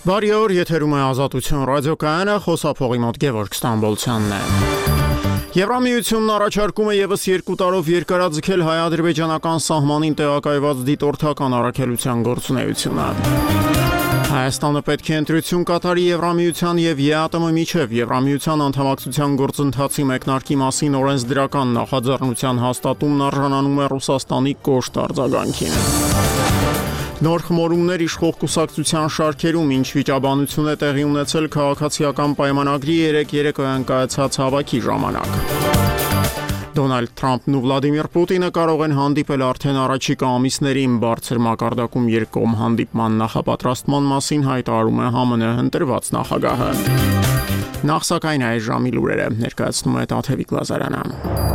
Բարի օր, եթերում է Ազատություն ռադիոկայանը, խոսափողի մոտ Գևորգ Ստամբոլցյանն է։ Եվրամիությունն առաջարկում է ևս 2 տարով երկարաձգել հայ-ադրբեջանական սահմանին տեղակայված դիտորդական առաքելության գործունեությունը։ Հայաստանը պետք է ընտրություն կատարի Եվրամիության եւ ԵԱՏՄ միջև Եվրամիության անդամակցության գործընթացի մեկնարկի մասին օրենսդրական նախաձեռնության հաստատումն արժանանում է Ռուսաստանի կոշտ արձագանքին։ Նոր խմորումներ իշխող կուսակցության շարքերում ինչ վիճաբանություն է տեղի ունեցել քաղաքացիական պայմանագրի 3 երեկոյան կայացած հավաքի ժամանակ։ Դոնալդ Թրամփն ու Վլադիմիր Պուտինը կարող են հանդիպել արդեն առաջիկա ամիսներին բարձր մակարդակում երկկողմ հանդիպման նախապատրաստման մասին հայտարարում է ԱՄՆ ընտրված նախագահը։ Նախ սակայն այս ժամի լուրերը ներկայացնում է Տաթևիկ Լազարյանը։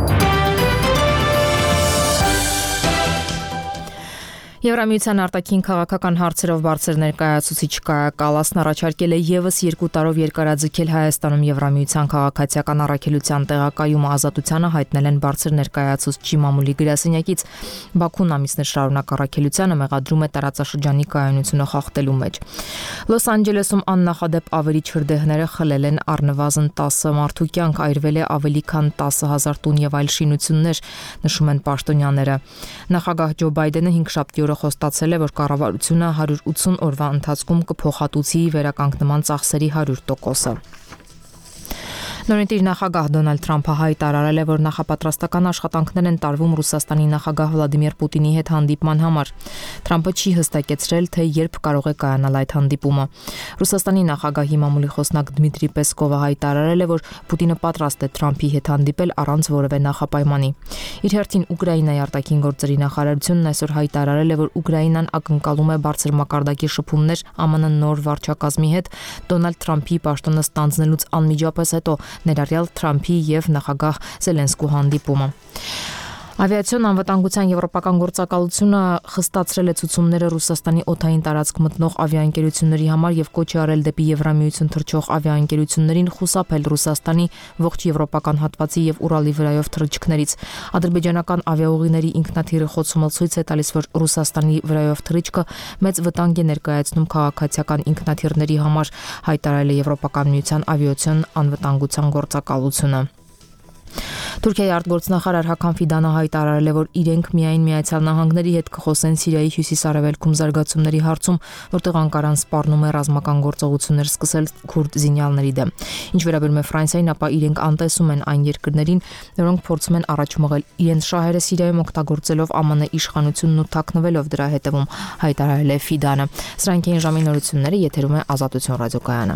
Եվրամիության արտաքին քաղաքական հարցերով բարձր ներկայացուցիչ Կայա Կալասն առաջարկել է ևս 2 տարով երկարաձգել Հայաստանում Եվրամիության քաղաքացիական առաքելության տեղակայումը ազատությանը հայտնել են բարձր ներկայացուցչի մամուլի գրասենյակից։ Բաքուն ամիսներ շարունակ առաքելությանը մեղադրում է տարածաշրջանի կայունությունը խախտելու մեջ։ Լոս Անջելեսում աննախադեպ ավելի չրդեհները խլել են առնվազն 10 մարդու կյանք, այրվել է ավելի քան 10,000 տուն եւ այլ շինություններ, նշում են պաշտոնյաները։ Նախագահ Ջո Բայդենը 5 շաբթի խոստացել է, որ կառավարությունը 180 օրվա ընթացքում կփոխհատուցի վերականգնման ծախսերի 100%-ը։ Նորընտիր նախագահ Դոնալդ Թրամփը հայտարարել է, որ նախապատրաստական աշխատանքներ են տարվում Ռուսաստանի նախագահ Վլադիմիր Պուտինի հետ հանդիպման համար։ Թրամփը չի հստակեցրել, թե երբ կարող է կայանալ այդ հանդիպումը։ Ռուսաստանի նախագահի մամուլի խոսնակ Դմիտրի Պեսկովը հայտարարել է, որ Պուտինը պատրաստ է Թրամփի հետ հանդիպել առանց որևէ նախապայմանի։ Իր հերթին Ուկրաինայի արտաքին գործերի նախարարությունն այսօր հայտարարել է, որ Ուկրաինան ակնկալում է բարձր մակարդակի շփումներ ԱՄՆ նոր վարչակազմի հետ Դոնալդ Թրամփի պաշտոնը ստանձնելուց անմիջապես հետո, ներառյալ Թրամփի եւ նախագահ Զելենսկու հանդիպումը։ Ավիացիոն անվտանգության եվրոպական գործակալությունը խստացրել է ցուցումները Ռուսաստանի օդային տարածք մտնող ավիաընկերությունների համար եւ կոչ է արել դեպի Եվրամիություն թռչող ավիաընկերություններին խուսափել Ռուսաստանի ողջ եվրոպական հատվածի եւ Ուրալի վրայով թռիչքներից։ Ադրբեջանական ավիաուղիների ինքնաթիռի խոցումը ցույց է տալիս, որ Ռուսաստանի վրայով թռիչքը մեծ վտանգ է ներկայացնում քաղաքացիական ինքնաթիռների համար, հայտարարել է Եվրոպական միության ավիացիոն անվտանգության գործակալությունը։ Թուրքիայի արտգործնախարար Հական Ֆիդանը հայտարարել է, որ իրենք միայն Միացյալ Նահանգների հետ կխոսեն Սիրիայի հյուսիս-արևելքում զարգացումների հարցում, որտեղ Անկարան սպառնում է ռազմական գործողություններ սկսել քուրդ զինյալների դեմ։ Ինչ վերաբերում է Ֆրանսիային, ապա իրենք անտեսում են այն երկրներին, որոնք փորձում են առաջ մղել իրենց շահերը Սիրիայում օգտագործելով ԱՄՆ իշխանությունն ու թաքնվելով դրա հետևում, հայտարարել է Ֆիդանը։ Սրանք էին ժամի նորությունները, եթերում է Ազատություն ռադիոկայանը։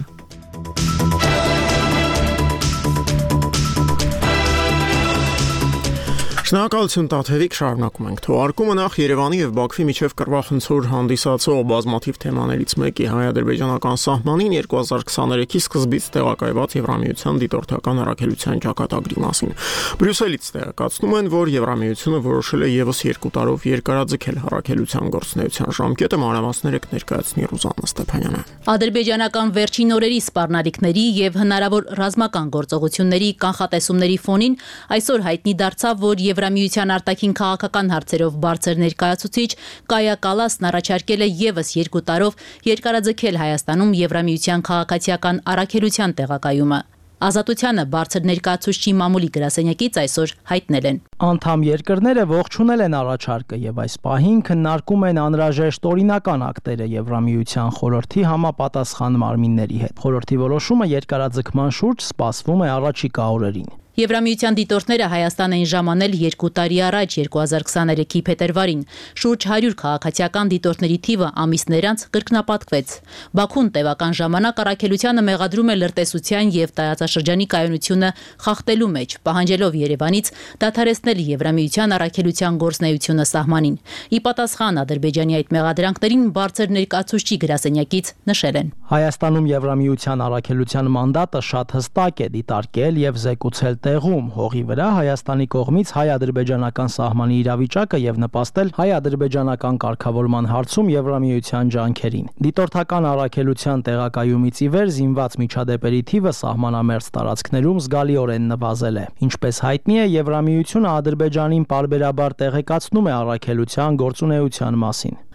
Շնորհակալություն Տաթևիկ, շարունակում ենք թողարկումը նախ Երևանի եւ Բաքվի միջև կռվախնդիր հանդիսացող բազմաթիվ թեմաներից մեկի հայ-ադրբեջանական սահմանին 2023-ի սկզբից տեղակայված Եվրամիության դիտորդական առաքելության ճակատագրի մասին։ Բրյուսելից տեղեկացնում են, որ Եվրամիությունը որոշել է եւս 2 տարով երկարաձգել առաքելության գործունեության ժամկետը, մանրամասները կներկայացնի Ռուզաննա Ստեփանյանը։ Ադրբեջանական վերջին օրերի սպառնալիքների եւ հնարավոր ռազմական գործողությունների կանխատեսումների ֆոնին այսօր հայտնի դարձավ, որ Եվրամիության արտաքին քաղաքական հարցերով բարձր ներկայացուցիչ Կայա Կալասն առաջարկել է եւս 2 տարով երկարաձգել Հայաստանում Եվրամիության քաղաքացիական առաքելության տեղակայումը։ Ազատությանը բարձր ներկայացուցչի մամուլի գրասենյակից այսօր հայտնել են. Անդամ երկրները ողջունել են առաջարկը եւ այս պահին քննարկում են անհրաժեշտ օրինական ակտերը Եվրամիության խորհրդի համապատասխան մարմինների հետ։ Խորհրդի որոշումը երկարաձգման շուրջ սպասվում է առաջիկա օրերին։ Եվրամիության դիտորդները Հայաստան էին ժամանել 2 տարի առաջ 2023-ի փետրվարին։ Շուրջ 100 քաղաքացիական դիտորդների թիվը ամիսներ անց կրկնապատկվեց։ Բաքուն տևական ժամանակ առաքելությանը մեղադրում է լրտեսության եւ տարածաշրջանի կայունությունը խախտելու մեջ, պահանջելով Երևանից դադարեցնել Եվրամիության առաքելության գործունեությունը սահմանին։ Ի պատասխան Ադրբեջանի այդ մեղադրանքներին բարձր ներկայացուցչի գրասենյակից նշել են. Հայաստանում Եվրամիության առաքելության մանդատը շատ հստակ է՝ դիտարկել եւ զեկուցել տեղում հողի վրա Հայաստանի կողմից հայ-ադրբեջանական սահմանի իրավիճակը եւ նպաստել հայ-ադրբեջանական կարգավորման հարցում Եվրամիության ջանքերին։ Դիտորդական առաքելության տեղակայումից ի վեր զինված միջադեպերի թիվը սահմանամերձ տարածքներում զգալիորեն նվազել է։ Ինչպես հայտնի է, Եվրամիությունը Ադրբեջանին պարբերաբար տեղեկացնում է առաքելության գործունեության մասին։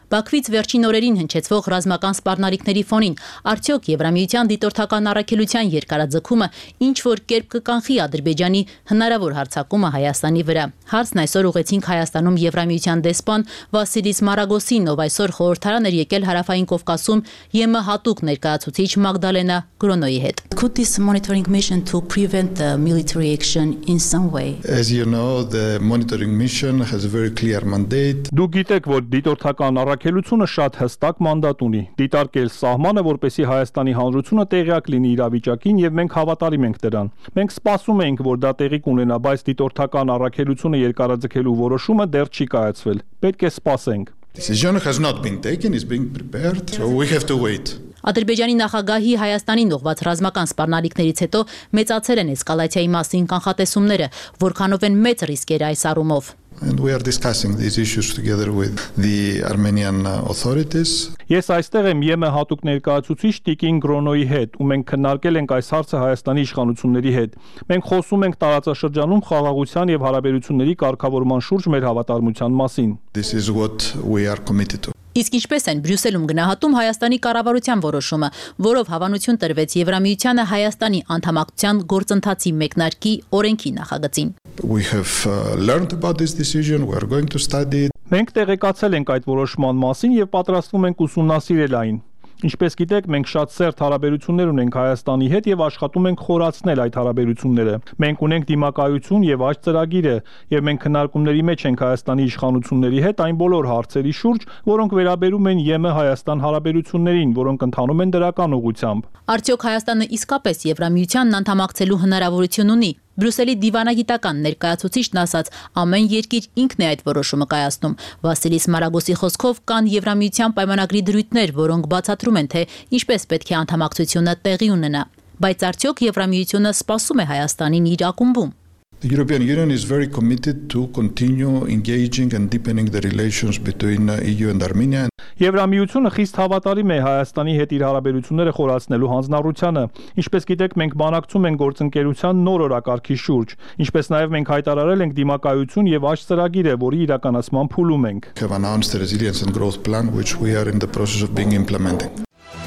Բաքվից վերջին օրերին հնչեցվող ռազմական սպառնալիքների ֆոնին արդյոք Եվրամիության դիտորդական առաքելության երկարաձգումը ինչ որ կերպ կկանխի Ադրբեջանի հնարավոր հարձակումը Հայաստանի վրա։ Հարցն այսօր ուղեցինք Հայաստանում Եվրամիության դեսպան Վասիլիս Մարագոսին, ով այսօր խորհրդարան էր եկել Հարավային Կովկասում ԵՄ հատուկ ներկայացուցիչ Մագդալենա Գրոնոյի հետ։ Could this monitoring mission to prevent the military action in some way? As you know, the monitoring mission has a very clear mandate. Դուք գիտեք, որ դիտորդական առաքելությունը շատ հստակ մանդատ ունի՝ դիտարկել սահմանը, որպեսզի Հայաստանի հանրությունը տեղյակ լինի իրավիճակին, եւ մենք հավատարիմ ենք դրան։ Մենք սպասում ենք, որ դա տեղի կունենա, բայց դիտորդական առաքելությունը երկարաձգելու որոշումը դեռ չի կայացվել։ Պետք է սպասենք։ Decision has not been taken, is being prepared, so we have to wait. Ադրբեջանի նախագահի Հայաստանին ուղղված ռազմական սպառնալիքներից հետո մեծացել են էսկալացիայի մասին կանխատեսումները, որքանով են մեծ ռիսկերը այս առումով։ And we are discussing these issues together with the Armenian authorities. Ես այստեղ եմ ԵՄ հատուկ ներկայացուցիչ Տիկին Գրոնոյի հետ, ու մենք քննարկել ենք այս հարցը Հայաստանի իշխանությունների հետ։ Մենք խոսում ենք տարածաշրջանում խաղաղության եւ հարաբերությունների կարգավորման շուրջ մեր հավատարմության մասին։ This is what we are committed to. Իսկ ինչպես են Բրյուսելում գնահատում Հայաստանի կառավարության որոշումը, որով հավանություն տրվեց Եվրամիությանը Հայաստանի անդամակցության գործընթացի մեկնարկի օրենքի նախագծին։ We have learned about this decision, we are going to study it. Մենք տեղեկացել ենք այդ որոշման մասին եւ պատրաստվում ենք ուսումնասիրել այն։ Ինչպես գիտեք, մենք շատ սերտ հարաբերություններ ունենք Հայաստանի հետ եւ աշխատում ենք խորացնել այդ հարաբերությունները։ Մենք ունենք դիմակայություն եւ աճ ծրագիրը, եւ մենք քննարկումների մեջ ենք Հայաստանի իշխանությունների հետ այն բոլոր հարցերի շուրջ, որոնք վերաբերում են ԵՄ Հայաստան հարաբերություններին, որոնք ընթանում են դրական ուղղությամբ։ Արդյոք Հայաստանը իսկապես Եվրամիությանն անդամակցելու հնարավորություն ունի։ Բրյուսելի դիվանագիտական ներկայացուցիչն ասաց, ամեն երկիր ինքն է այդ որոշումը կայացնում։ Վասիլիս Մարագոսի խոսքով կան Եվրամիության պայմանագրի դրույթներ, որոնք բացատրում են, թե ինչպես պետք է անդամակցությունը տեղի ունենա։ Բայց արդյոք Եվրամիությունը սպասում է Հայաստանին իր ակումբում։ The European Union is very committed to continue engaging and deepening the relations between EU and Armenia. Եվրամիությունը խիստ հավատարիմ է Հայաստանի հետ իր հարաբերությունները խորացնելու հանձնառությանը։ Ինչպես գիտեք, մենք բանակցում ենք գործընկերության նոր օրակարգի շուրջ, ինչպես նաև մենք հայտարարել ենք դիմակայություն եւ աճ ծրագիրը, որի իրականացման փուլում ենք։ We have announced the resilience and growth plan, which we are in the process of being implementing.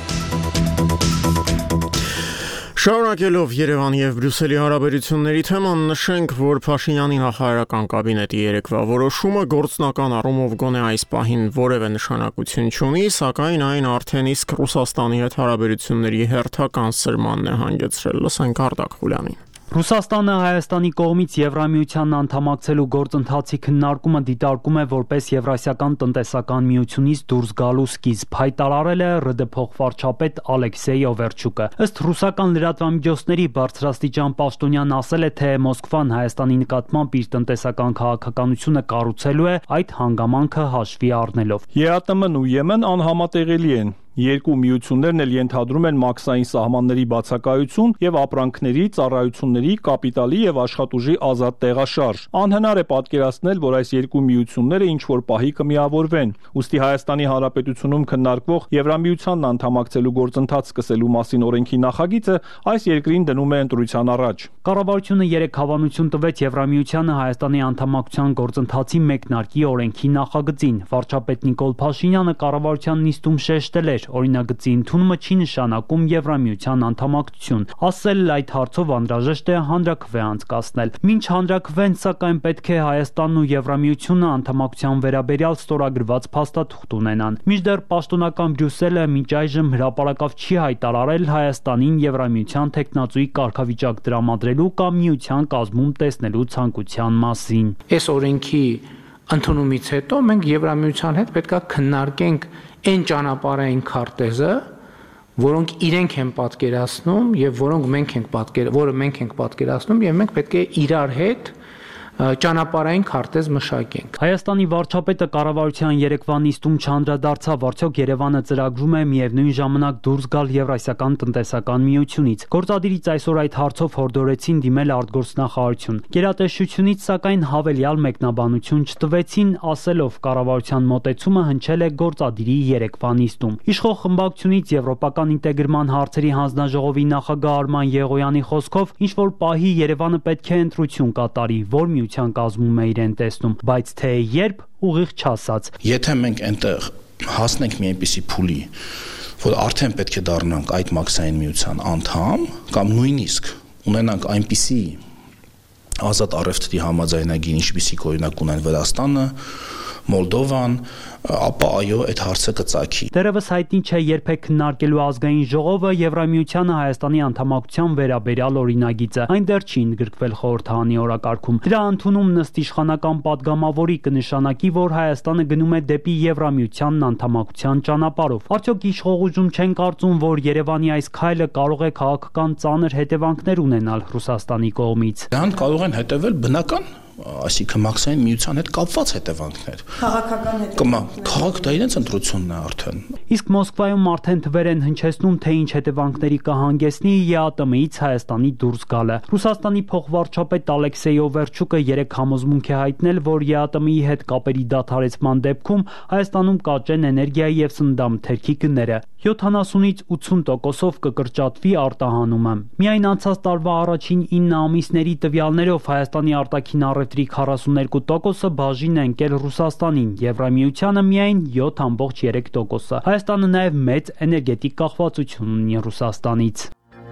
Շարունակելով Երևանի եւ Բրյուսելի հարաբերությունների թեման, նշենք, որ Փաշինյանի նախարարական կաբինետի երեկվա որոշումը գործնական առումով գոնե այս պահին որևէ նշանակություն չունի, սակայն այն արդեն իսկ Ռուսաստանի հետ հարաբերությունների հերթական սրմանն է հանգեցրել։ Լսենք Արտակ Խուլյանին։ Ռուսաստանը Հայաստանի կողմից Եվրամիությանն անդամակցելու գործընթացի քննարկումը դիտարկում է որպես Եվրասիական տնտեսական միությունից դուրս գալու սկիզբ, հայտարարել է ՌԴ փոխվարչապետ Ալեքսեյ Օվերչուկը։ Ըստ ռուսական լրատվամիջոցների բարձրաստիճան պաշտոնյան ասել է, թե Մոսկվան Հայաստանի նկատմամբ իր տնտեսական քաղաքականությունը կառուցելու է այդ հանգամանքը հաշվի առնելով։ ԵԱՏՄ-ն ու ԵՄ-ն անհամատեղելի են։ Երկու միություններն էլ ենթադրում են մաքսային սահմանների բացակայություն եւ ապրանքների, ծառայությունների, կապիտալի եւ աշխատուժի ազատ տեղաշարժ։ Անհնար է պատկերացնել, որ այս երկու միությունները ինչ որ պահի կմիավորվեն։ Ուստի Հայաստանի Հանրապետությունում քննարկվող Եվրամիությանն անդամակցելու գործընթաց սկսելու մասին օրենքի նախագիծը այս երկրին դնում է ընտրության առաջ։ Կառավարությունը 3 հավանություն տվեց Եվրամիությանը Հայաստանի անդամակցության գործընթացի մեկնարկի օրենքի նախագծին։ Վարչապետ Նիկոլ Փաշինյանը կառավարության նիստում շեշտել է, օրինագծի ընդունումը չի նշանակում Եվրամիության անդամակցություն։ Ասել այդ հարցով անհրաժեշտ է հանրաքվե անցկացնել։ Մինչ հանրաքվեն, սակայն պետք է Հայաստանն ու Եվրամիությունը անդամակցության վերաբերյալ ստորագրված փաստաթուղթ ունենան։ Մինչդեռ պաշտոնական Բրյուսելը մինչ այժմ հրապարակավ չի հայտարարել Հայաստանին Եվրամիության տեխնացուի կարգավիճակ տրամադրելու կամ միության կազմում տեսնելու ցանկության մասին։ Այս օրենքի ընդունումից հետո մենք Եվրամիության հետ պետք է քննարկենք այն ճանապարհային քարտեզը, որոնք իրենք են պատկերացնում եւ որը մենք ենք պատկերացնում եւ մենք պետք է իրար հետ ճանապարհային քարտեզ մշակենք։ Հայաստանի վարչապետը կառավարության երեկվա նիստում չանդրադարձավ, արդյոք Երևանը ծրագրում է միևնույն ժամանակ դուրս գալ Եվրասիական տնտեսական միությունից։ Գործադիրից այսօր այդ հարցով հորդորեցին դիմել արտգործնախարարություն։ Գերատեսչությունից սակայն հավելյալ մեկնաբանություն չտվեցին, ասելով կառավարության մոտեցումը հնչել է գործադիրի երեկվա նիստում։ Իշխող խմբակցությունից Եվրոպական ինտեգրման հարցերի հանձնաժողովի նախագահ Արման Եղոյանի խոսքով ինչ որ պահի Երևանը պետք է ընտրություն կատարի, որ միության կազմում է իրեն տեսնում, բայց թե երբ ուղիղ չասաց։ Եթե մենք այնտեղ հասնենք մի այնպիսի փուլի, որ արդեն պետք է դառնանք այդ մաքսային միության անդամ կամ նույնիսկ ունենանք այնպիսի ազատ առևտրի համաձայնագիր, ինչպիսիք օրինակ ունեն Վրաստանը, Մոլդովան, ապա այո, այդ հարցը կծագի։ Դեռևս հայտնի չէ երբեք քննարկելու ազգային ժողովը Եվրամիությանը Հայաստանի անդամակցության վերաբերյալ օրինագիծը։ Այն դեռ չի ընդգրկվել խորհրդարանի օրակարգում։ Դրա ընդունումն ըստ իշխանական падգամավորի կնշանակի, որ Հայաստանը գնում է դեպի Եվրամիությանն անդամակցության ճանապարհով։ Արդյոք իշխողուժում չեն կարծում, որ Երևանի այս քայլը կարող է քաղաքական ծանր հետևանքներ ունենալ Ռուսաստանի կողմից։ Դրան կարող են հետևել բնական, այսինքն մաքսային միության հետ կապված հետևանքներ։ Քաղաքական հետևանքներ։ Քաղաք դա իրենց ընտրությունն է արդեն։ Իսկ Մոսկվայում արդեն թվեր են հնչեցնում, թե ինչ հետևանքների կհանգեցնի ԵԱՏՄ-ից Հայաստանի դուրս գալը։ Ռուսաստանի փոխվարչապետ Ալեքսեյ Օվերչուկը երեք համոզմունք է հայտնել, որ ԵԱՏՄ-ի հետ կապերի դադարեցման դեպքում Հայաստանում կաճեն էներգիայի եւ սննդամթերքի գները։ 70-ից 80%-ով կկրճատվի արտահանումը։ Միայն անցած տարվա առաջին 9 ամիսների տվյալներով Հայաստանի արտաքին առևտրի 42%-ը բաժին է ընկել Ռուսաստանին, Եվրամիությանը միայն 7.3%։ Հայաստանը նաև մեծ էներգետիկ կախվածություն ունի Ռուսաստանից։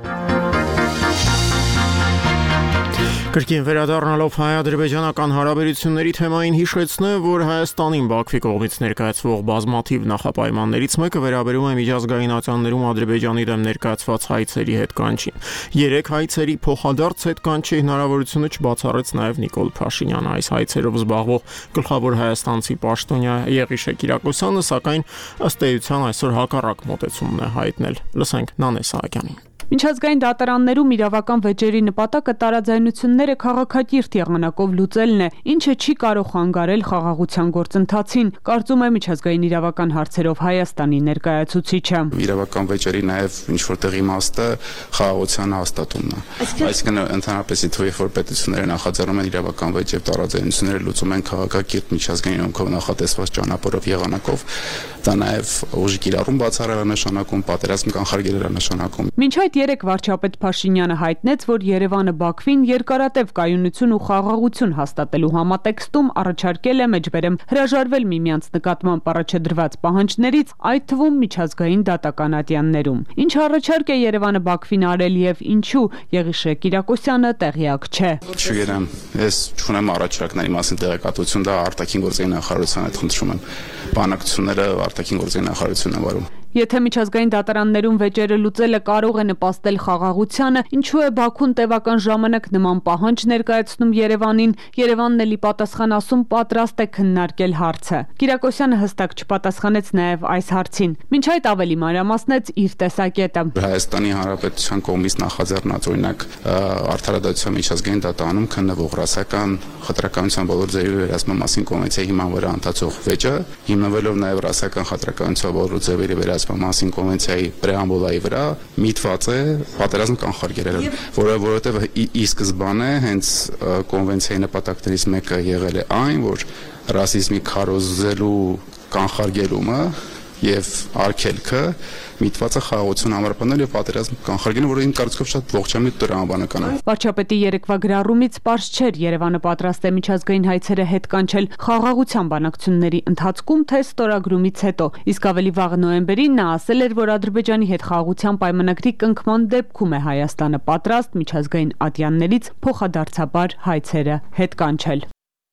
Կրկին վերադառնալով հայ-ադրբեջանական հարաբերությունների թեմային հիշեցնեմ, որ Հայաստանին Բաքվի կողմից ներկայացվող բազմաթիվ նախապայմաններից մեկը վերաբերում է միջազգային ատյաններում Ադրբեջանի դեմ ներկայացված հայցերի հետ կանչին։ 3 հայցերի փոխադարձ հետ կանչի հնարավորությունը չբացառեց նաև Նիկոլ Փաշինյանը։ Այս հայցերով զբաղվող գլխավոր հայաստանցի պաշտոնյա Եղիշե Կիրակոսյանը, սակայն ըստ էության այսօր հակառակ մոտեցումն է հայտնել։ Լսենք Նանե Սահակյանին։ Միջազգային դատարաններում իրավական վեճերի նպատակը տարաձայնությունները քաղաքակիրթ եղանակով լուծելն է, ինչը չի կարող խանգարել խաղաղության գործընթացին, կարծում է միջազգային իրավական հարցերով Հայաստանի ներկայացուցիչը։ Իրավական վեճերի նաև ինչ-որտեղ իմաստը խաղաղության հաստատումն է։ Այսինքն ընդհանրապես երբ որ պետությունները նախաձեռնում են իրավական վեճ եւ տարաձայնությունները լուծում են քաղաքակիրթ միջազգային իրավունքով նախատեսված ճանապարհով եղանակով, դա նաև ուժի կիրառում բացառել է նշանակում, պատերազմ կանխարգելել է նշանակում։ Մինչ այդ երեք վարչապետ Փաշինյանը հայտնեց, որ Երևանը Բաքվին երկարատև կայունություն ու խաղաղություն հաստատելու համատեքստում առաջարկել է մեջբերեմ հրաժարվել միմյանց նկատմամբ առաջադրված պահանջներից, այդ թվում միջազգային դատական ատյաններում։ Ինչ առաջարկ է Երևանը Բաքվին արել եւ ինչու, Եղիշե Կիրակոսյանը տեղյակ չէ։ Չգիտեմ, ես չունեմ առաջարկների մասին տեղեկատվություն, դա արտաքին գործերի նախարարության հետ խնդրում եմ։ Բանակցությունները արտաքին գործերի նախարարությունն է վարում։ Եթե միջազգային դատարաններում վեճերը լուծելը կարող է նպաստել խաղաղությանը, ինչու է Բաքուն տևական ժամանակ նման պահանջ ներկայացնում Երևանին, Երևանն էլի պատասխան ասում պատրաստ է քննարկել հարցը։ Կիրակոսյանը հստակ չպատասխանեց նաև այս հարցին։ Մինչ այդ ավելի մանրամասնեց իր տեսակետը։ Հայաստանի Հանրապետության կողմից նախաձեռնած օրինակ արդարադատության միջազգային դատարանում քննվող ռասական խտրականության բոլոր ձևերի վերահսկման մասին կոնվենցիայի հիման վրա ընթացող վեճը, հիմնվելով նաև ռասական խտրականության բոլոր ձևերի մասին կոնվենցիայի պրեամբուլայի վրա միտված է պատերազմ կանխարգելել, որովհետև ի սկզբանե հենց կոնվենցիայի նպատակներից մեկը եղել է այն, որ ռասիզմի քարոզելու կանխարգելումը եւ արգելքը միտված է խաղաղություն ամրապնդել եւ պատերազմ կանխարգելել, որը իմ կարծիքով շատ ողջամիտ տրամաբանական է։ Վարչապետի երեկվա գրառումից պարզ չէր Երևանը պատրաստ է միջազգային հայցերը հետ կանչել խաղաղության բանակցությունների ընթացքում, թե ստորագրումից հետո։ Իսկ ավելի վաղ նոյեմբերին նա ասել էր, որ Ադրբեջանի հետ խաղաղության պայմանագրի կնքման դեպքում է Հայաստանը պատրաստ միջազգային ատյաններից փոխադարձաբար հայցերը հետ կանչել։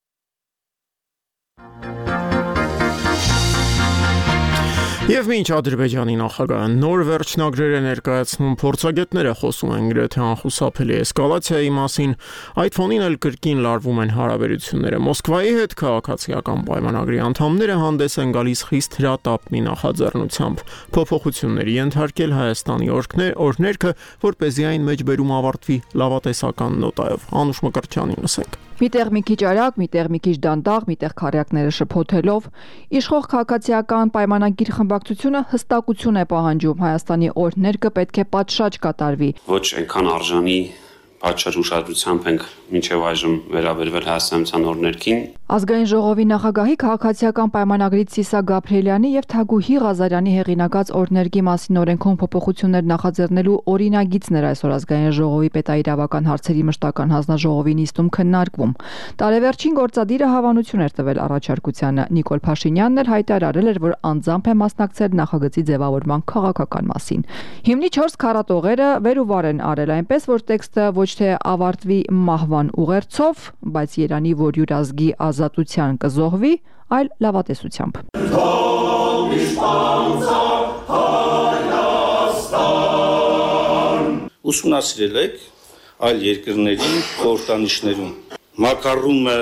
Եվ մինչ Ադրբեջանի նախագահը նոր վերջնագրեր է ներկայացնում, փորձագետները խոսում են գրեթե անխուսափելի էսկալացիայի մասին, այդ ֆոնին էլ կրկին լարվում են հարաբերությունները։ Մոսկվայի հետ քաղաքացիական պայմանագրի անդամները հանդես են գալիս խիստ հրատապ մի նախաձեռնությամբ՝ փոփոխությունների ենթարկել Հայաստանի օրհներգը, որպեսզի այն մեջբերում ավարտվի լավատեսական նոտայով։ Անուշ Մկրտչյանին լսենք։ Միտեղ մի քիչ արագ, միտեղ մի քիչ դանդաղ, միտեղ քարյակները շփոթելով, իշխող քաղաքացիական պայմանագիր խմբակցությունը հստակություն է պահանջում, Հայաստանի օրհներգը պետք է պատշաճ կատարվի։ Ոչ այնքան արժանի Բարձր ուշադրությամբ ենք մինչև այժմ վերաբերվել Հայաստանության օրներքին։ Ազգային ժողովի նախագահի քաղաքացիական պայմանագրից Սիսա Գաբրիելյանի եւ Թագուհի Ղազարյանի հեղինակած օրներգի մասին օրենքում փոփոխություններ նախաձեռնելու օրինագիծն էր այսօր Ազգային ժողովի պետաիրավական հարցերի մշտական հանձնաժողովի նիստում քննարկվում։ Տարեվերջին գործադիրը հավանություն էր տվել առաջարկությանը։ Նիկոլ Փաշինյանն էլ հայտարարել էր, որ անձամբ է մասնակցել նախագծի ձևավորման քաղաքական մասին։ Հիմնի 4 քառատողերը վեր ու վար են արել այնպես, որ տեքստը ոչ թե ավարտվի մահվան ուղերձով, բայց Երանի, որ յուրազգի ազատության կզոհվի, այլ լավատեսությամբ։ Ուսումնասիրել եք այլ երկրների խորհրդանիշներում մակարումը,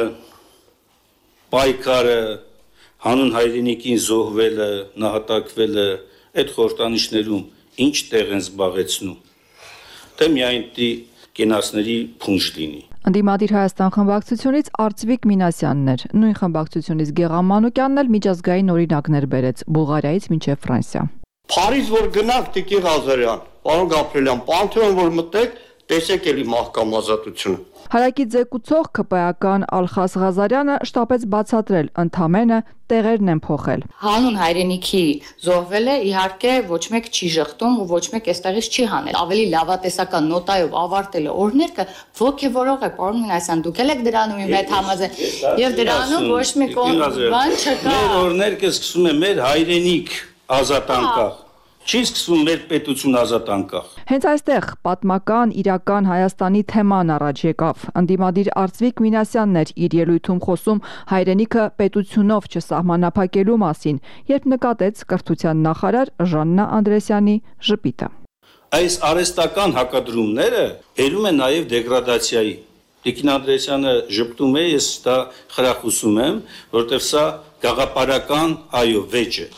պայքարը, հանուն հայրենիքին զոհվելը, նահատակվելը, այդ խորհրդանիշներում ինչ տեղ են զբաղեցնում, թե միայն կենացների փունջ լինի։ Ընդդիմադիր Հայաստան խմբակցությունից Արծվիկ Մինասյանն էր, նույն խմբակցությունից Գեղամ Մանուկյանն էլ միջազգային օրինակներ բերեց Բուլղարիայից մինչև Ֆրանսիա։ Փարիզ որ գնաք Տիկին Ղազարյան, պարոն Գաբրիելյան, Պանթեոն որ մտեք, տեսեք էլի մահկամ ազատությունը։ Հարակի ձեկուցող ԿՊԱ-ական Ալխաս Ղազարյանը շտապեց բացատրել, ընդամենը տեղերն են փոխել։ Հանուն հայրենիքի զոհվելը իհարկե ոչ մեկ չի ժխտում ու ոչ մեկ այստեղից չի հանել։ Ավելի լավատեսական նոտայով ավարտելը օրներքը ոգևորող է, պարոն Մինասյան, դուք եք դրանում իմ հետ համաձայն։ Եվ դրանում ոչ մի բան չկա։ Մեր օրներքը սկսում է մեր հայրենիք ազատ անկախ։ Չի սկսվում մեր պետություն ազատ անկախ։ Հենց այստեղ պատմական իրական Հայաստանի թեման առաջ եկավ։ Ընդդիմադիր Արծվիկ Մինասյանն էր իր ելույթում խոսում հայրենիքը պետությունով չսահմանափակելու մասին, երբ նկատեց կրթության նախարար Ժաննա Անդրեսյանի ժպիտը։ Այս արհեստական հակադրումները բերում են նաև դեգրադացիայի։ Տիկին Անդրեսյանը ժպտում է, ես դա խրախուսում եմ, որտեղ սա գաղափարական վեճ է։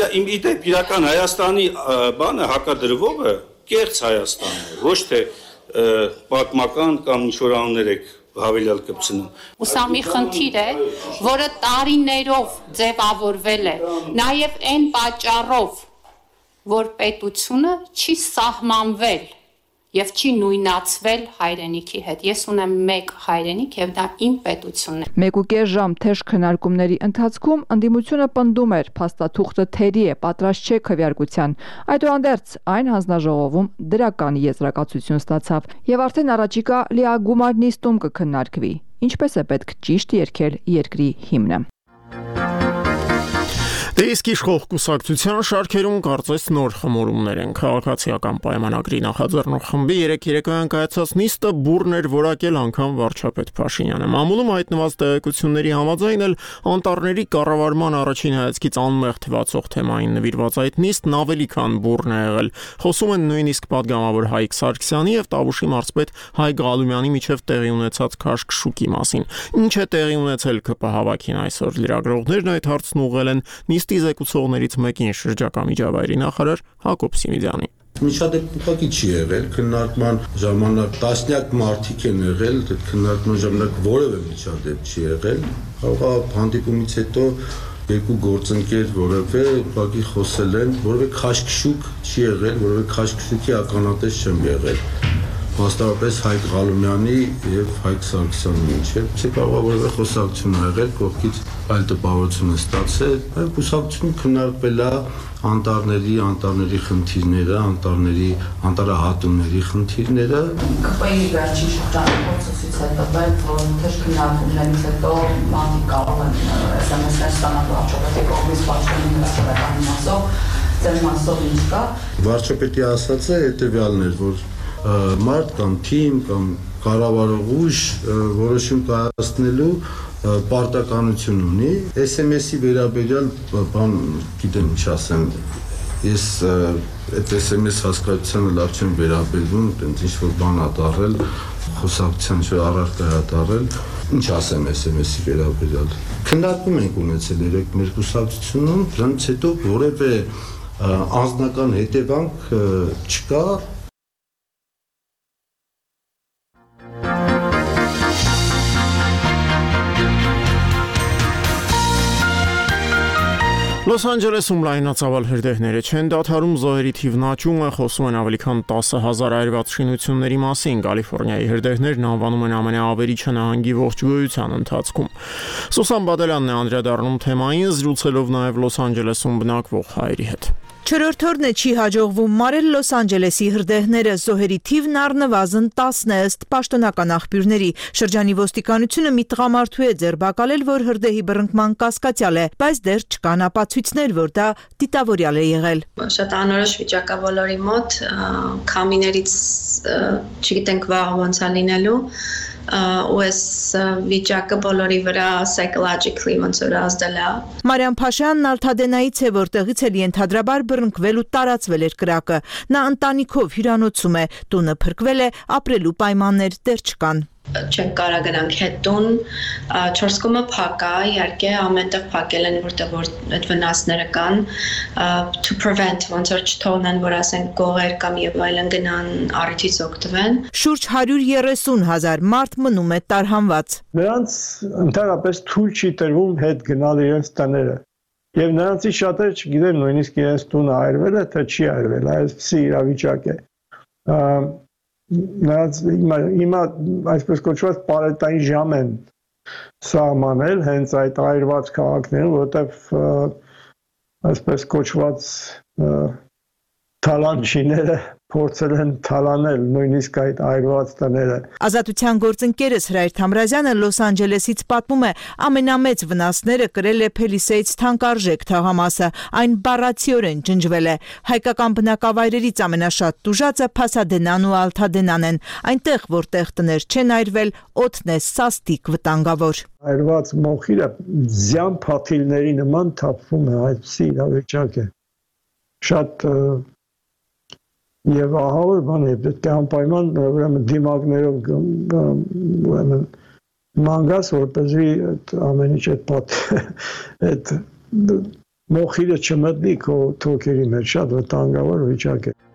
Իրական Հայաստանի բանը հակադրվողը կեղծ Հայաստանն է, ոչ թե պատմական կամ ինչ-որ անուններ եք հավելյալ կպցնում։ Ու սա մի խնդիր է, որը տարիներով ձևավորվել է, նաև այն պատճառով, որ պետությունը չի սահմանվել եւ չի նույնացվել հայրենիքի հետ։ Ես ունեմ մեկ հայրենիք եւ դա իմ պետությունն է։ 1.5 ժամ թեժ քննարկումների ընթացքում ընդդիմությունը պնդում էր, փաստաթուղթը թերի է, պատրաստ չէ քվեարկության։ Այդուհանդերձ այն հանձնաժողովում դրական եզրակացություն ստացավ եւ արդեն առաջիկա լիագումար նիստում կքննարկվի։ Ինչպես է պետք ճիշտ երգել երկրի հիմնը։ Դե իսկ իշխող կուսակցության շարքերում կարծես նոր խմորումներ են։ Քաղաքացիական պայմանագրի նախաձեռնող խմբի 3 երեկոյան կայացած նիստը բուռն էր որակել անգամ վարչապետ Փաշինյանը։ Մամուլում հայտնված տեղեկությունների համաձայն էլ անտառների կառավարման առաջին հայացքից անմեղ թվացող թեմային նվիրված այդ նիստն ավելի քան բուռն է եղել։ Խոսում են նույնիսկ падգամավոր Հայկ Սարգսյանի եւ Տավուշի մարզպետ Հայ Գալումյանի միջև տեղի ունեցած քաշքշուկի մասին։ Ինչ է տեղի ունեցել ԿՊ հավաքին այսօր լրագրողներն այդ հարցն ուղղել են նիստի զեկուցողներից մեկին շրջակա միջավայրի նախարար Հակոբ Սիմիդյանի։ Միջադեպ ուղղակի չի եղել, քննարկման ժամանակ տասնյակ մարդիկ են եղել, այդ քննարկման ժամանակ որևէ միջադեպ չի եղել։ Կարող է հանդիպումից հետո երկու գործընկեր որևէ ուղղակի խոսել են, որևէ քաշքշուկ չի եղել, որևէ քաշքշուկի ականատես չեմ եղել։ Մասնավորապես Հայկ Գալումյանի եւ Հայկ Սարգսյանի միջեւ չի կարող որևէ խոսակցություն եղել, կողքից այլ տպավորություն է ստացել, այլ խոսակցություն քննարկվել է անտառների խնդիրները, անտառահատումների խնդիրները։ ԿՊ-ի վերջին շրջանի փորձից է տվել, որ թեժ քննարկումներից հետո մարդիկ կարող են SMS-ներ ստանալ վարչապետի կողմից Պաշտոնի հրապարականի մասով, ձեր մասով ինչ կա։ Վարչապետի ասածը հետեւյալն էր, որ մարդ կամ թիմ կամ կառավարող ուժ որոշում կայացնելու պարտականություն ունի։ SMS-ի վերաբերյալ բան գիտեմ ինչ ասեմ, ես այդ SMS հասկացությանը լավ չեմ վերաբերվում, այնց ինչ-որ բան ա դարել, խոսակցության ինչ-որ առարկա ա դարել, ինչ ասեմ SMS-ի վերաբերյալ։ Քննարկում ենք ունեցել երեք մեր կուսակցությունում, դրանից հետո որևէ անձնական հետևանք չկա։ Լոս Անջելեսում լայնածավալ հրդեհները չեն դադարում, զոհերի թիվն աճում է, խոսում են ավելի քան 10,000 այրված շինությունների մասին։ Կալիֆոռնիայի հրդեհներն անվանում են ամենաավերիչը նահանգի ողջ գոյության ընթացքում։ Սուսան Բադելյանն է անդրադառնում թեմային, զրուցելով նաև Լոս Անջելեսում բնակվող հայերի հետ։ Չորրորդ օրն է չի հաջողվում մարել Լոս Անջելեսի հրդեհները, զոհերի թիվն առնվազն 10 է ըստ պաշտոնական աղբյուրների։ Շրջանի ոստիկանությունը մի տղամարդու է ձերբակալել, որ հրդեհի բռնկման կասկածյալ է, բայց դեռ չկան ապացույցներ, որ դա դիտավորյալ է եղել։ Շատ անորոշ վիճակ է բոլորի մոտ, քամիներից չգիտենք վաղը ոնց է լինելու, ու այս վիճակը բոլորի վրա psychologically ոնց որ ազդել է։ Մարիամ Փաշյանն Ալթադենայից է, որտեղից էլ ենթադրաբար բռնկվել ու տարածվել էր կրակը։ Նա ընտանիքով հյուրանոցում է, տունը փրկվել է, ապրելու պայմաններ դեռ չկան։ Չենք կարա գնանք հետ տուն, 4 կողմը փակ է, իհարկե ամենտեղ փակել են, որտեղ որ այդ վնասները կան, to prevent, ոնց որ չթողնեն, որ ասենք գողեր կամ եւ այլն գնան առիթից օգտվեն։ Շուրջ 130,000 մարդ մնում է տարհանված։ Նրանց ընդհանրապես թույլ չի տրվում հետ գնալ իրենց տները։ Եվ նրանցից շատերը չգիտեն նույնիսկ իրենց տունը այրվել է, թե չի այրվել, այսպիսի իրավիճակ է։ Նրանց հիմա այսպես կոչված պարետային ժամ են սահմանել հենց այդ այրված քաղաքներում, որտեղ այսպես կոչված թալանչիները փորձել են թալանել նույնիսկ այդ այրված տները։ Ազատության գործընկերս Հրայր Թամրազյանը Լոս Անջելեսից պատմում է, ամենամեծ վնասները կրել է Փելիսեյդս թանկարժեք թաղամասը, այն բառացիորեն ջնջվել է։ Հայկական բնակավայրերից ամենաշատ տուժածը Փասադենան ու Ալթադենան են, այնտեղ որտեղ տներ չեն այրվել, օդն է սաստիկ վտանգավոր։ Այրված մոխիրը ձյան փաթիլների նման թափվում է, այդպիսի իրավիճակ է։ Շատ Եվ ահա որ բան է, պետք է անպայման ուրեմն դիմակներով ուրեմն մանգաս, որպեսզի ամեն ինչ այդ մոխիրը չմտնի քո թոքերի մեջ, շատ վտանգավոր վիճակ է։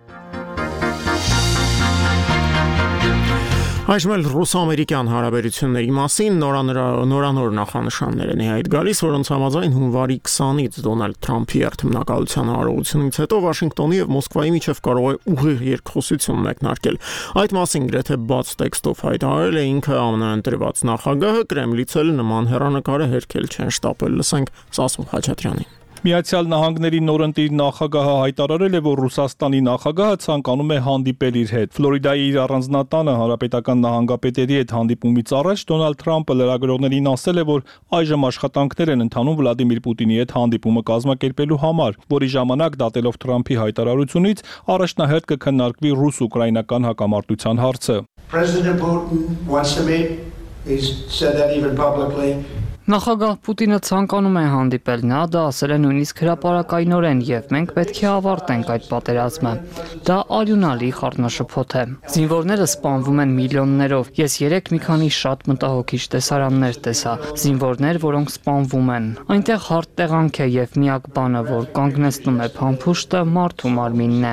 Այժմ էլ ռուս-ամերիկյան հարաբերությունների մասին նորանոր նախանշաններ են այդ գալիս, որոնց համաձայն հունվարի 20-ից Դոնալդ Թրամփի արտահայտության արարողությունից հետո Վաշինգտոնի եւ Մոսկվայի միջև կարող է ուղիղ երկխոսություն մեկնարկել։ Այդ մասին գրեթե բաց տեքստով հայտարարել է ինքը ԱՄՆ ընտրված նախագահը, Կրեմլից էլ նման հեռանկարը հերքել չեն շտապել։ Լսենք Սասուն Խաչատրյանին։ Միացյալ Նահանգների նորընտիր նախագահը հայտարարել է, որ Ռուսաստանի նախագահը ցանկանում է հանդիպել իր հետ։ Ֆլորիդայի իր առանձնատանը հանրապետական նահանգապետերի հետ հանդիպումից առաջ Դոնալդ Թրամփը լրագրողներին ասել է, որ այժմ աշխատանքներ են ընթանում Վլադիմիր Պուտինի հետ հանդիպումը կազմակերպելու համար, որի ժամանակ դատելով Թրամփի հայտարարությունից առաջնահերթ կքննարկվի ռուս-ուկրաինական հակամարտության հարցը։ President Putin wants to meet. He's said that even publicly. Նախագահ Պուտինը ցանկանում է հանդիպել, նա դա ասել է նույնիսկ հրապարակայնորեն եւ մենք պետք է ավարտենք այդ պատերազմը։ Դա արյունալի խառնաշփոթ է։ Զինվորները սպանվում են միլիոններով։ Ես երեք մի քանի շատ մտահոգիչ տեսարաններ տեսա։ Զինվորներ, որոնք սպանվում են։ Այնտեղ հարթ տեղանք է եւ միակ բանը, որ կանգնեցնում է փամփուշտը, մարդու մարմինն է։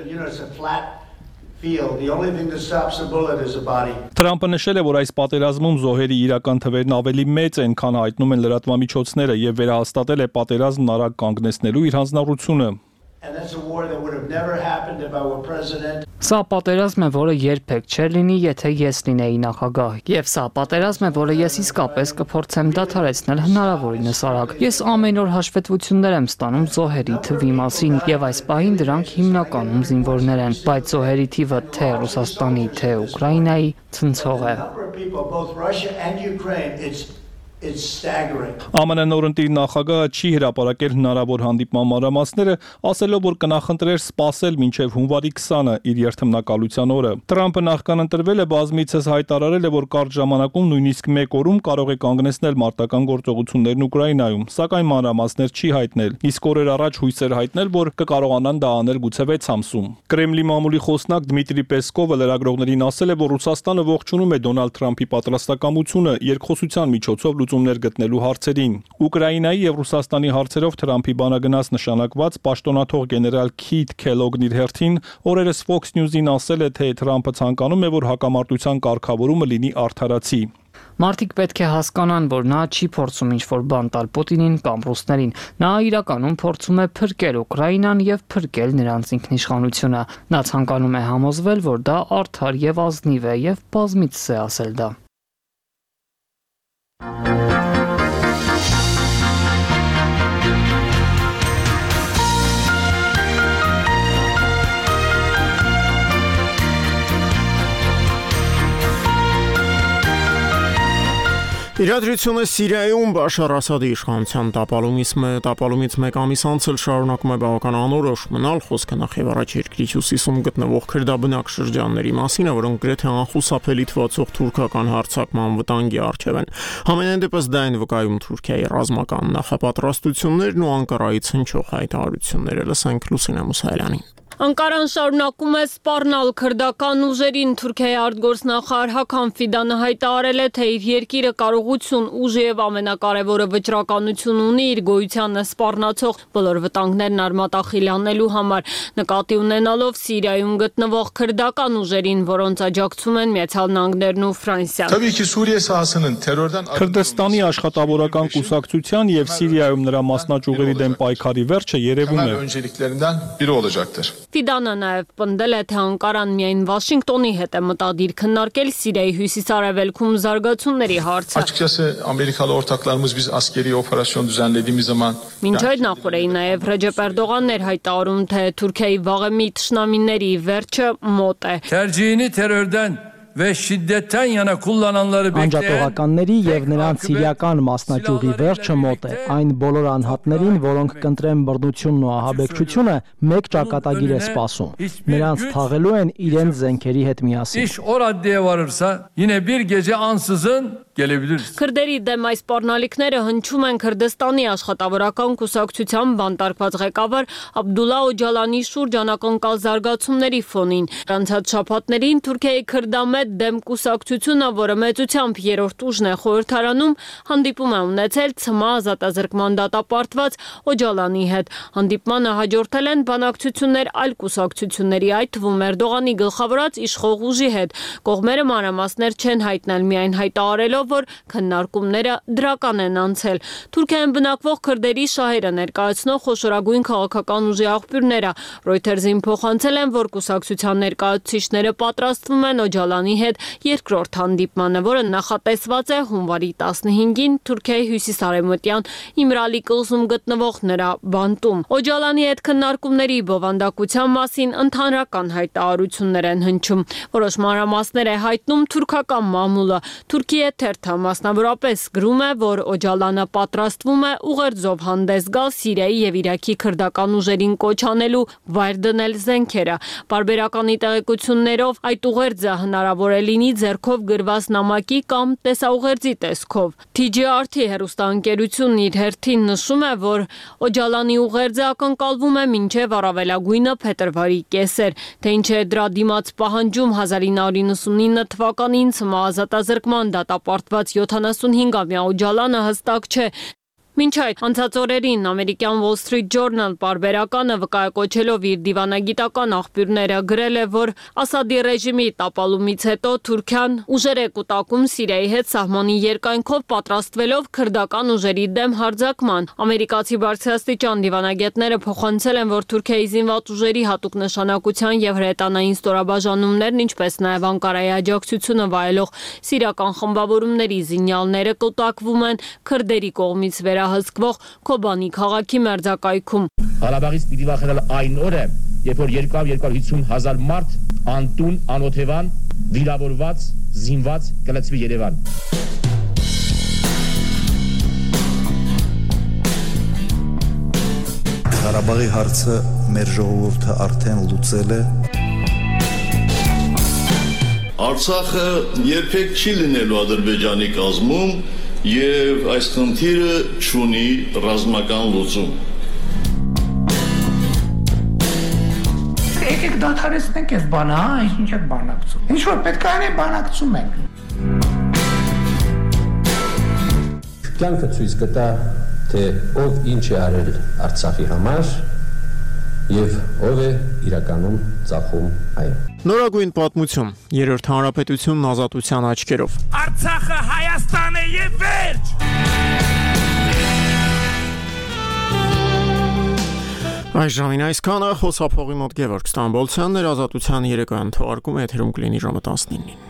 Թրամփը նշել է, որ այս պատերազմում զոհերի իրական թվերն ավելի մեծ են, քան հայտնում են լրատվամիջոցները եւ վերահաստատել է պատերազմն արագ կանգնեցնելու իր հանձնառությունը։ Սա պատերազմ է, որը երբեք չէր լինի, եթե ես լինեի նախագահ, եւ սա պատերազմ է, որը ես իսկապես կփորձեմ դադարեցնել հնարավորինս արագ։ Ես ամեն օր հաշվետվություններ եմ ստանում զոհերի թվի մասին, եւ այս պահին դրանք հիմնականում զինվորներ են, բայց զոհերի թիվը թե Ռուսաստանի, թե Ուկրաինայի ցնցող է։ ԱՄՆ նորընտիր նախագահը չի հրապարակել հնարավոր հանդիպման մանրամասները, ասելով, որ կնախընտրեր սպասել մինչև հունվարի 20-ը իր երթմնակալության օրը։ Թրամփը նախքան ընտրվել է, բազմիցս հայտարարել է, որ կարճ ժամանակում նույնիսկ 1 օրում կարող է կանգնեցնել մարտական գործողություններն Ուկրաինայում, սակայն մանրամասներ չի հայտնել։ Իսկ օրեր առաջ հույսեր հայտնել, որ կկարողանան դա անել գուցե 6 ամսում։ Կրեմլի մամուլի խոսնակ Դմիտրի Պեսկովը լրագրողներին ասել է, որ Ռուսաստանը ողջունում է Դոնալդ Թրամփի պատրաստակամությունը երկխոսության միջոցով լուծումներ գտնելու հարցերին։ Ուկրաինայի եւ Ռուսաստանի հարցերով Թրամփի բանագնաց նշանակված պաշտոնաթող գեներալ Քիթ Քելոգն իր հերթին օրերս Fox News-ին ասել է, թե Թրամփը ցանկանում է, որ հակամարտության կարգավորումը լինի արդարացի։ Մարդիկ պետք է հասկանան, որ նա չի փորձում ինչ-որ բան տալ Պուտինին կամ ռուսներին։ Նա իրականում փորձում է փրկել Ուկրաինան եւ փրկել նրանց ինքնիշխանությունը։ Նա ցանկանում է համոզվել, որ դա արդար եւ ազնիվ է եւ բազմիցս է ասել դա։ Իրադրությունը Սիրիայում Բաշար Ասադի իշխանության տապալումից մեկ ամիս անցել շարունակում է բավական անորոշ մնալ, խոսքը նախ եւ առաջ երկրի հյուսիսում գտնվող քրդաբնակ շրջանների մասին, որոնք գրեթե անխուսափելի թվացող թուրքական հարձակման վտանգի առջև են։ Համենայն դեպս դա այն վկայում Թուրքիայի ռազմական նախապատրաստություններն ու Անկարայից հնչող հայտարարությունները։ Լսենք Լուսինե Մուսայելյանին։ Անկարան շարունակում է սպառնալ քրդական ուժերին։ Թուրքիայի արտգործնախարար Հական Ֆիդանը հայտարարել է, թե իր երկիրը կարողություն, ուժ եւ ամենակարևորը վճռականություն ունի իր գոյությանը սպառնացող բոլոր վտանգներն արմատախիլ անելու համար, նկատի ունենալով Սիրիայում գտնվող քրդական ուժերին, որոնց աջակցում են Միացյալ Նահանգներն ու Ֆրանսիան։ Քրդստանի աշխատավորական կուսակցության եւ Սիրիայում նրա մասնաճյուղերի դեմ պայքարի վերջը երևում է։ Ֆիդանը նաև պնդել է, թե Անկարան միայն Վաշինգտոնի հետ է մտադիր քննարկել Սիրիայի հյուսիսարևելքում զարգացումների հարցը։ Մինչ այդ նախորդին նաև Ռեջեփ Էրդողանն էր հայտարարում, թե Թուրքիայի վաղեմի թշնամիների վերջը մոտ է։ Անջատողականների եւ նրանց սիրիական մասնաճյուղի վերջը մոտ է։ Այն բոլոր անհատներին, որոնք կընտրեն բռնությունն ու ահաբեկչությունը, մեկ ճակատագիր է սպասում։ Նրանց թաղելու են իրենց զենքերի հետ միասին։ Քրդերի դեմ այս սպառնալիքները հնչում են Քրդստանի աշխատավորական կուսակցության բանտարկված ղեկավար Աբդուլլա Օջալանի շուրջ անակնկալ զարգացումների ֆոնին։ Անցած շաբաթներին Թուրքիայի քրդամետ դեմ կուսակցությունը, որը մեծությամբ երրորդ ուժն է խորհրդարանում, հանդիպում է ունեցել ՑՄԱ ազատազրկման դատապարտված Օջալանի հետ։ Հանդիպմանը հաջորդել են բանակցություններ այլ կուսակցությունների, այդ թվում Էրդողանի գլխավորած իշխող ուժի հետ։ Կողմերը մանրամասներ չեն հայտնել, միայն հայտարարելով, որ քննարկումները դրական են անցել։ Թուրքիայում բնակվող քրդերի շահերը ներկայացնող խոշորագույն քաղաքական ուժի աղբյուրները Reuters-ին փոխանցել են, որ կուսակցության ներկայացուցիչները պատրաստվում են Օջալանի հետ երկրորդ հանդիպմանը, որը նախատեսված է հունվարի 15-ին Թուրքիայի հյուսիսարևմտյան Իմրալի կղզում գտնվող նրա բանտում։ Օջալանի հետ քննարկումների բովանդակության մասին ընդհանրական հայտարարություններ են հնչում։ Որոշ մանրամասներ է հայտնում թուրքական մամուլը։ Թուրքիա թերթը մասնավորապես գրում է, որ Օջալանը պատրաստվում է ուղերձով հանդես գալ Սիրիայի եւ Իրաքի քրդական ուժերին կոչ անելու վայր դնել զենքերը։ Բարբերականի տեղեկություններով այդ ուղերձը հնարավոր է լինի ձեռքով գրված նամակի կամ տեսաուղերձի տեսքով։ TGRT հեռուստաընկերությունն իր հերթին նշում է, որ Օջալանի ուղերձը ակնկալվում է մինչև առավելագույնը փետրվարի կեսեր, թե ինչ է դրա դիմաց պահանջում 1999 թվականին ՑՄԱ ազատազրկման դատապարտված 75-ամյա Օջալանը հստակ չէ։ Մինչ այդ անցած օրերին ամերիկյան Wall Street Journal պարբերականը վկայակոչելով իր դիվանագիտական աղբյուրները գրել է, որ Ասադի ռեժիմի տապալումից հետո Թուրքիան ուժեր է կուտակում Սիրիայի հետ սահմանի երկայնքով պատրաստվելով քրդական ուժերի դեմ հարձակման։ Ամերիկացի բարձրաստիճան դիվանագետները փոխանցել են, որ Թուրքիայի զինված ուժերի հատուկ նշանակության եւ հրետանային ստորաբաժանումներն, ինչպես նաեւ Անկարայի աջակցությունը վայելող սիրիական խմբավորումների զինյալները կուտակվում են քրդերի կողմից հսկվող Քոբանի քաղաքի մերձակայքում։ Ղարաբաղից պիտի վախենալ այն օրը, երբ որ 200-250,000 մարդ անտուն, անօթևան, վիրավորված, զինված կլցվի Երևան։ Ղարաբաղի հարցը մեր ժողովուրդը արդեն լուծել է։ Արցախը երբեք չի լինելու Ադրբեջանի կազմում եւ այս խնդիրը չունի ռազմական լուծում։ Եկեք դադարեցնենք այս բանը, ինչ եք բանակցում։ Ինչ որ պետք է անենք, բանակցում ենք։ Կյանքը ցույց կտա, թե ով ինչ է արել Արցախի համար Եվ ով է իրականում ծախում այն։ Նորագույն պատմություն, երրորդ հանրապետությունն ազատության աչքերով։ Արցախը Հայաստան է եւ վերջ։ Այս ժամին այսքանը խոսափողի մոտ Գևորգ Ստամբոլցյանն էր ազատության երեկոյան թողարկումը եթերում կլինի ժամը 19-ին։